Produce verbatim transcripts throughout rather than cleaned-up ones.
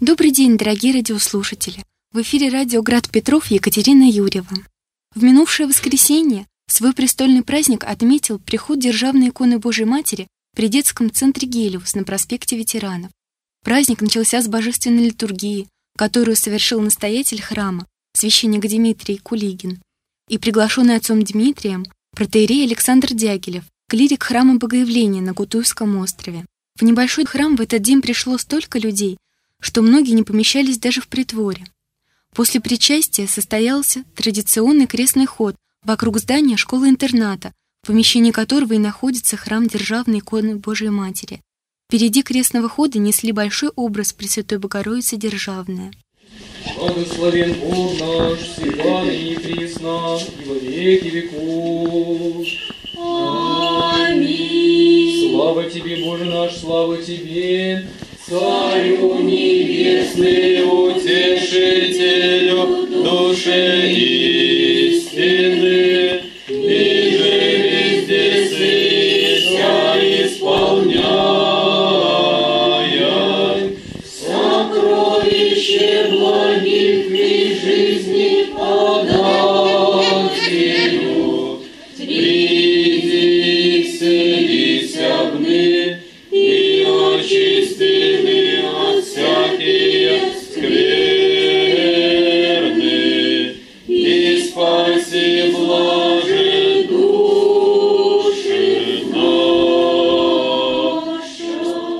Добрый день, дорогие радиослушатели! В эфире радио «Град Петров» Екатерина Юрьева. В минувшее воскресенье свой престольный праздник отметил приход Державной иконы Божией Матери при детском центре «Гелиос» на проспекте Ветеранов. Праздник начался с божественной литургии, которую совершил настоятель храма, священник Дмитрий Кулигин, и приглашенный отцом Дмитрием протоиерей Александр Дягилев, клирик храма Богоявления на Кутуевском острове. В небольшой храм в этот день пришло столько людей, что многие не помещались даже в притворе. После причастия состоялся традиционный крестный ход вокруг здания школы-интерната, в помещении которого и находится храм Державной иконы Божией Матери. Впереди крестного хода несли большой образ Пресвятой Богородицы Державная. Благословен Бог наш, всегда и присно, и во веки веков. Аминь. Слава Тебе, Боже наш, слава Тебе, Царю небесный, утешителю души истины, и же везде сыся исполняя сокровище благих при жизни подателю, приди, вселися в мы, и очистили от всякие скверны, и спаси блаже души наша.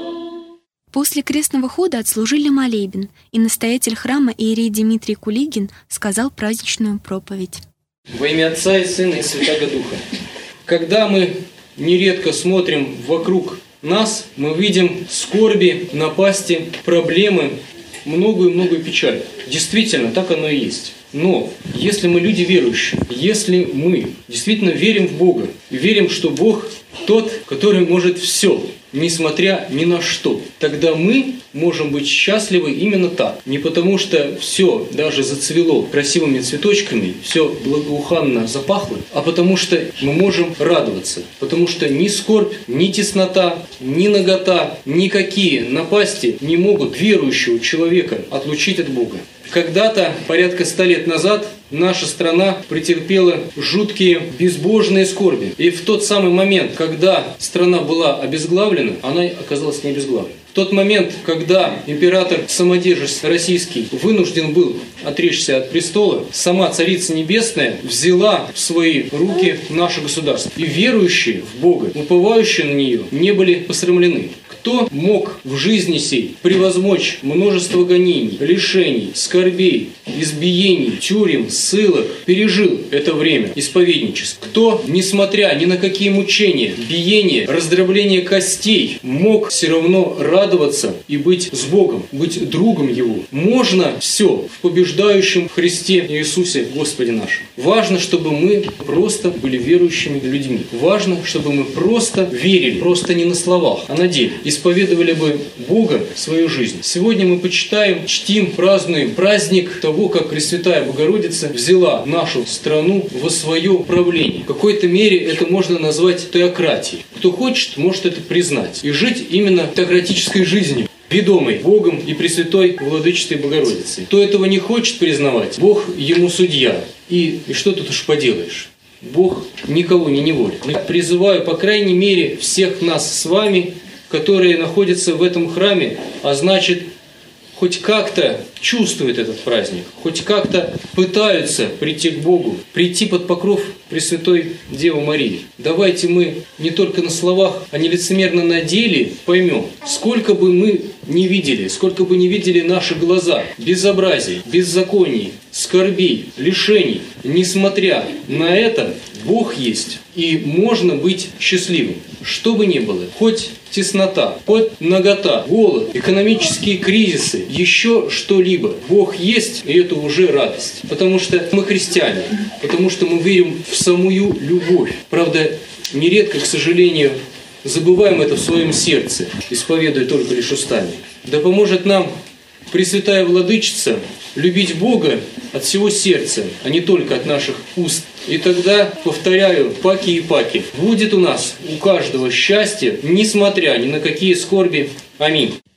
После крестного хода отслужили молебен, и настоятель храма иерей Дмитрий Кулигин сказал праздничную проповедь. Во имя Отца и Сына и Святаго Духа. Когда мы нередко смотрим вокруг нас, мы видим скорби, напасти, проблемы, многую-многую печаль. Действительно, так оно и есть. Но если мы люди верующие, если мы действительно верим в Бога, и верим, что Бог тот, который может все, несмотря ни на что, тогда мы можем быть счастливы именно так. Не потому, что все даже зацвело красивыми цветочками, все благоуханно запахло, а потому что мы можем радоваться. Потому что ни скорбь, ни теснота, ни нагота, никакие напасти не могут верующего человека отлучить от Бога. Когда-то, порядка ста лет назад, наша страна претерпела жуткие безбожные скорби. И в тот самый момент, когда страна была обезглавлена, она оказалась не обезглавлена. В тот момент, когда император самодержец российский вынужден был отречься от престола, сама Царица Небесная взяла в свои руки наше государство. И верующие в Бога, уповающие на нее, не были посрамлены. Кто мог в жизни сей превозмочь множество гонений, лишений, скорбей, избиений, тюрем, ссылок, пережил это время исповедничества? Кто, несмотря ни на какие мучения, биения, раздробление костей, мог все равно радоваться и быть с Богом, быть другом Его? Можно все в побеждающем Христе Иисусе Господе нашем. Важно, чтобы мы просто были верующими людьми. Важно, чтобы мы просто верили, просто не на словах, а на деле. Исповедовали бы Бога в свою жизнь. Сегодня мы почитаем, чтим, празднуем праздник того, как Пресвятая Богородица взяла нашу страну во свое правление. В какой-то мере это можно назвать теократией. Кто хочет, может это признать. И жить именно теократической жизнью, ведомой Богом и Пресвятой Владычицей Богородицей. Кто этого не хочет признавать, Бог ему судья. И, и что тут уж поделаешь? Бог никого не неволит. Я призываю, по крайней мере, всех нас с вами, которые находятся в этом храме, а значит, хоть как-то чувствуют этот праздник, хоть как-то пытаются прийти к Богу, прийти под покров Пресвятой Девы Марии. Давайте мы не только на словах, а не лицемерно на деле поймем, сколько бы мы не видели, сколько бы не видели наши глаза безобразий, беззаконий, скорбей, лишений, несмотря на это, Бог есть, и можно быть счастливым. Что бы ни было, хоть теснота, хоть нагота, голод, экономические кризисы, еще что-либо. Бог есть, и это уже радость. Потому что мы христиане, потому что мы верим в самую любовь. Правда, нередко, к сожалению, забываем это в своем сердце, исповедуя только лишь устами. Да поможет нам Пресвятая Владычица любить Бога от всего сердца, а не только от наших уст. И тогда, повторяю, паки и паки, будет у нас, у каждого счастье, несмотря ни на какие скорби. Аминь.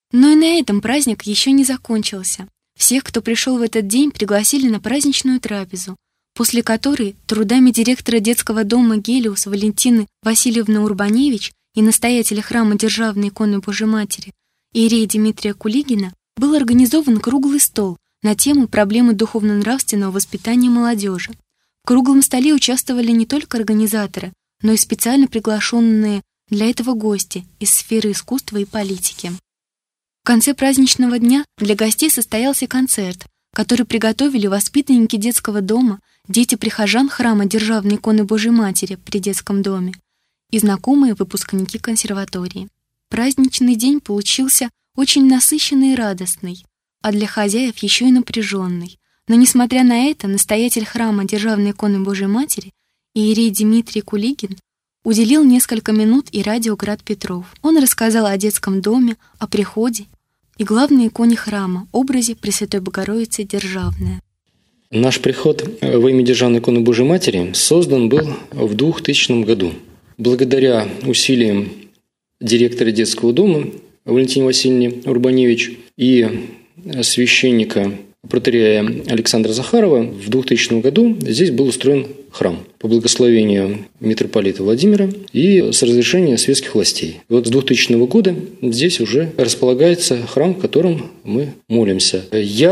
Но и на этом праздник еще не закончился. Всех, кто пришел в этот день, пригласили на праздничную трапезу, после которой трудами директора детского дома «Гелиос» Валентины Васильевны Урбаневич и настоятеля храма Державной иконы Божией Матери иерея Дмитрия Кулигина был организован круглый стол на тему проблемы духовно-нравственного воспитания молодежи. В круглом столе участвовали не только организаторы, но и специально приглашенные для этого гости из сферы искусства и политики. В конце праздничного дня для гостей состоялся концерт, который приготовили воспитанники детского дома, дети прихожан храма Державной иконы Божией Матери при детском доме и знакомые выпускники консерватории. Праздничный день получился очень насыщенный и радостный, а для хозяев еще и напряженный. Но, несмотря на это, настоятель храма Державной иконы Божией Матери иерей Дмитрий Кулигин уделил несколько минут и радио «Град Петров». Он рассказал о детском доме, о приходе и главной иконе храма, образе Пресвятой Богородицы Державная. Наш приход во имя Державной иконы Божией Матери создан был в двухтысячном году. Благодаря усилиям директора детского дома Валентины Васильевны Урбаневич и священника протоиерея Александра Захарова в двухтысячном году здесь был устроен храм по благословению митрополита Владимира и с разрешения светских властей. И вот с двухтысячного года здесь уже располагается храм, в котором мы молимся.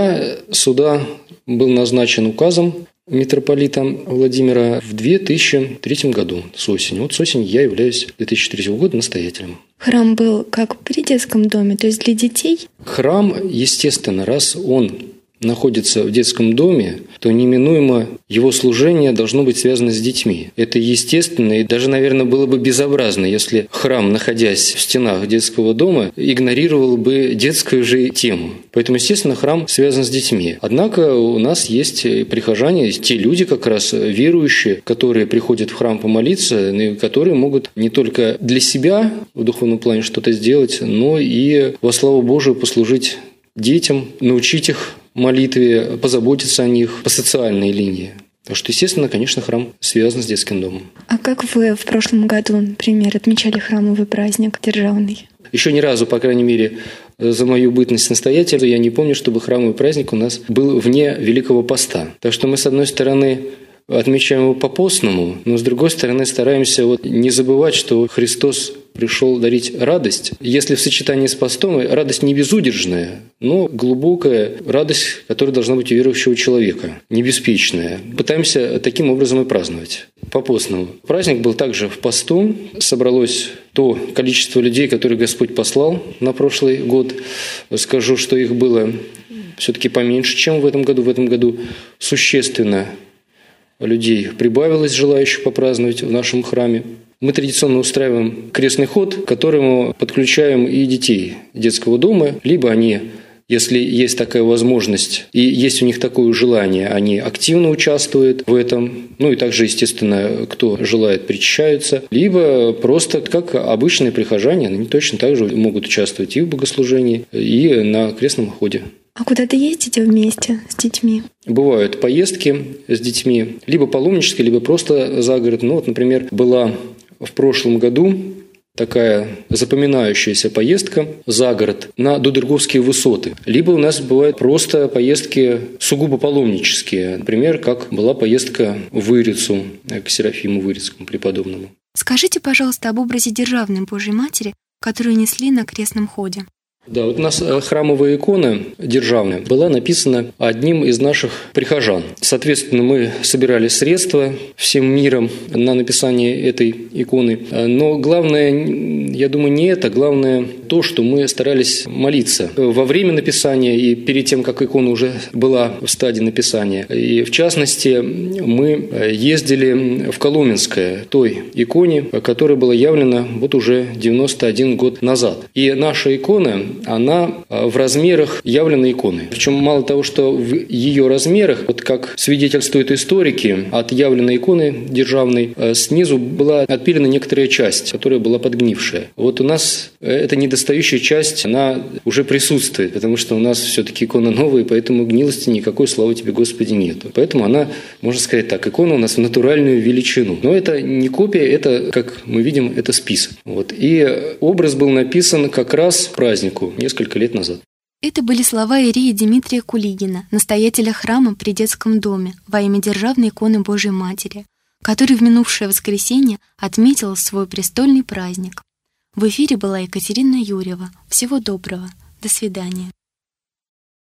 Я сюда был назначен указом митрополита Владимира в две тысячи третьем году, с осени. Вот с осени я являюсь две тысячи третьего года настоятелем. Храм был как при детском доме, то есть для детей? Храм, естественно, раз он находится в детском доме, то неминуемо его служение должно быть связано с детьми. Это естественно, и даже, наверное, было бы безобразно, если храм, находясь в стенах детского дома, игнорировал бы детскую же тему. Поэтому, естественно, храм связан с детьми. Однако у нас есть прихожане, те люди как раз верующие, которые приходят в храм помолиться, которые могут не только для себя в духовном плане что-то сделать, но и во славу Божию послужить детям, научить их молитве, позаботиться о них по социальной линии. Так что, естественно, конечно, храм связан с детским домом. А как вы в прошлом году, например, отмечали храмовый праздник державный? Еще ни разу, по крайней мере, за мою бытность настоятеля, я не помню, чтобы храмовый праздник у нас был вне Великого Поста. Так что мы, с одной стороны, отмечаем его по-постному, но с другой стороны стараемся вот не забывать, что Христос пришел дарить радость. Если в сочетании с постом, радость не безудержная, но глубокая радость, которая должна быть у верующего человека, не беспечная. Пытаемся таким образом и праздновать, по-постному. Праздник был также в посту, собралось то количество людей, которые Господь послал на прошлый год. Скажу, что их было все-таки поменьше, чем в этом году. В этом году существенно людей прибавилось, желающих попраздновать в нашем храме. Мы традиционно устраиваем крестный ход, к которому подключаем и детей детского дома, либо они, если есть такая возможность и есть у них такое желание, они активно участвуют в этом, ну и также, естественно, кто желает, причащаются, либо просто как обычные прихожане, они точно так же могут участвовать и в богослужении, и на крестном ходе. А куда-то ездите вместе с детьми? Бывают поездки с детьми, либо паломнические, либо просто за город. Ну вот, например, была в прошлом году такая запоминающаяся поездка за город на Дудерговские высоты. Либо у нас бывают просто поездки сугубо паломнические. Например, как была поездка в Вырицу, к Серафиму Вырицкому преподобному. Скажите, пожалуйста, об образе Державной Божией Матери, которую несли на крестном ходе. Да, вот у нас храмовая икона державная была написана одним из наших прихожан. Соответственно, мы собирали средства всем миром на написание этой иконы. Но главное, я думаю, не это. Главное то, что мы старались молиться во время написания и перед тем, как икона уже была в стадии написания. И в частности, мы ездили в Коломенское, той иконе, которая была явлена вот уже девяносто один год назад. И наша икона, она в размерах явленной иконы. Причем мало того, что в ее размерах, вот как свидетельствуют историки, от явленной иконы державной снизу была отпилена некоторая часть, которая была подгнившая. Вот у нас эта недостающая часть, она уже присутствует, потому что у нас все-таки икона новая, поэтому гнилости никакой, слава тебе, Господи, нет. Поэтому она, можно сказать так, икона у нас в натуральную величину. Но это не копия, это, как мы видим, это список. Вот. И образ был написан как раз к празднику. ошибку несколько лет назад. Это были слова иерея Дмитрия Кулигина, настоятеля храма при детском доме во имя Державной иконы Божией Матери, который в минувшее воскресенье отметил свой престольный праздник. В эфире была Екатерина Юрьева. Всего доброго. До свидания.